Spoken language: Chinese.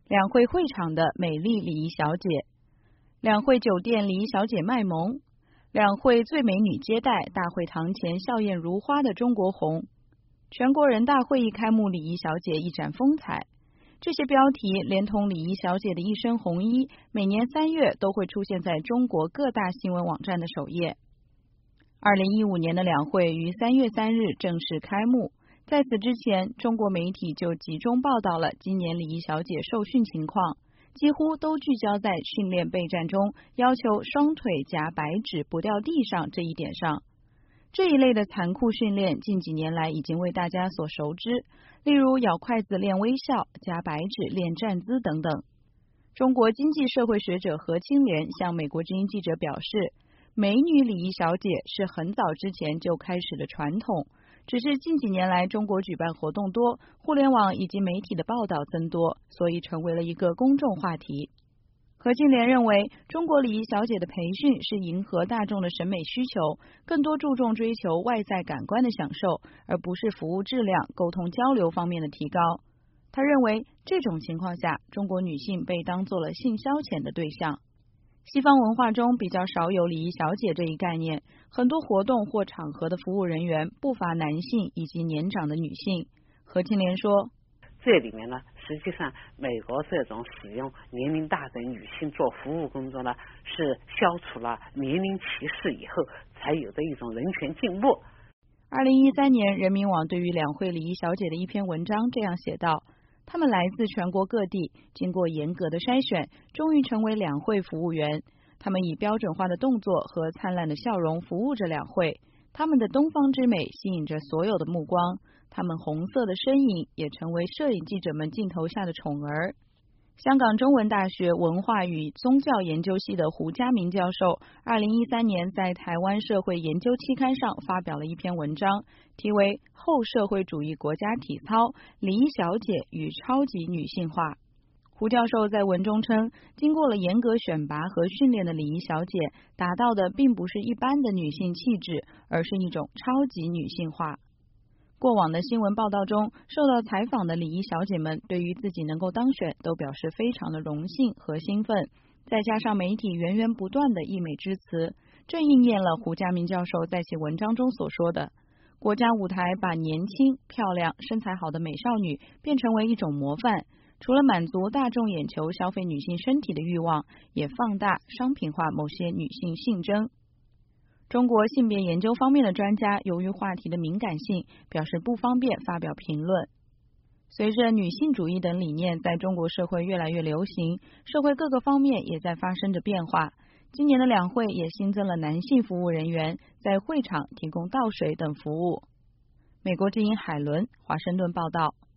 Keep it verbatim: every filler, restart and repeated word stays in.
两会会场的美丽礼仪小姐，两会酒店礼仪小姐卖萌，两会最美女接待，大会堂前笑靥如花的中国红，全国人大会议开幕礼仪小姐一展风采。这些标题连同礼仪小姐的一身红衣，每年三月都会出现在中国各大新闻网站的首页。二零一五年的两会于三月三日正式开幕，在此之前，中国媒体就集中报道了今年礼仪小姐受训情况，几乎都聚焦在训练备战中要求双腿夹白纸不掉地上这一点上。这一类的残酷训练近几年来已经为大家所熟知，例如咬筷子练微笑、夹白纸练站姿等等。中国经济社会学者何清莲向美国之音记者表示，美女礼仪小姐是很早之前就开始的传统，只是近几年来中国举办活动多，互联网以及媒体的报道增多，所以成为了一个公众话题。何庆莲认为，中国礼仪小姐的培训是迎合大众的审美需求，更多注重追求外在感官的享受，而不是服务质量、沟通交流方面的提高。他认为，这种情况下，中国女性被当作了性消遣的对象。西方文化中比较少有礼仪小姐这一概念，很多活动或场合的服务人员不乏男性以及年长的女性。何庆莲说， 这里面呢，实际上美国这种使用年龄大的女性做服务工作呢，是消除了年龄歧视以后才有的一种人权进步。 二零一三年，人民网对于两会礼仪小姐的一篇文章这样写道，他们来自全国各地，经过严格的筛选，终于成为两会服务员。他们以标准化的动作和灿烂的笑容服务着两会，他们的东方之美吸引着所有的目光，他们红色的身影也成为摄影记者们镜头下的宠儿。香港中文大学文化与宗教研究系的胡家明教授二零一三年在台湾社会研究期刊上发表了一篇文章，题为《后社会主义国家体操：礼仪小姐与超级女性化》。胡教授在文中称，经过了严格选拔和训练的礼仪小姐达到的并不是一般的女性气质，而是一种超级女性化。过往的新闻报道中，受到采访的礼仪小姐们对于自己能够当选都表示非常的荣幸和兴奋，再加上媒体源源不断的溢美之词，正应验了胡家明教授在其文章中所说的，国家舞台把年轻、漂亮、身材好的美少女变成为一种模范，除了满足大众眼球消费女性身体的欲望，也放大商品化某些女性性征。中国性别研究方面的专家由于话题的敏感性，表示不方便发表评论。随着女性主义等理念在中国社会越来越流行，社会各个方面也在发生着变化。今年的两会也新增了男性服务人员，在会场提供倒水等服务。美国之音海伦华盛顿报道。